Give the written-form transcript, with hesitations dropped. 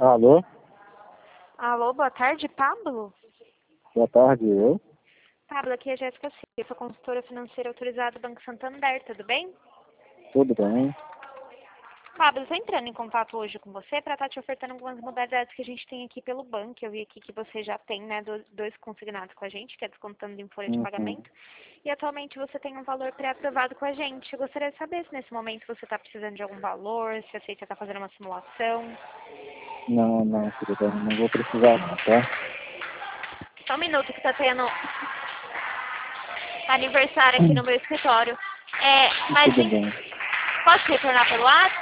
Alô? Alô, boa tarde, Pablo? Boa tarde, eu? Pablo, aqui é a Jéssica Silva, sou consultora financeira autorizada do Banco Santander, tudo bem? Tudo bem? Pablo, estou entrando em contato hoje com você para estar te ofertando algumas modalidades que a gente tem aqui pelo banco. Eu vi aqui que você já tem, né, dois consignados com a gente, que é descontando em folha de Uhum. pagamento. E atualmente você tem um valor pré-aprovado com a gente. Eu gostaria de saber se nesse momento você está precisando de algum valor, se aceita estar fazendo uma simulação. Não, tudo bem. Não vou precisar não, tá? Só um minuto que está tendo aniversário aqui no meu escritório. Mas Tudo bem. posso retornar pelo WhatsApp?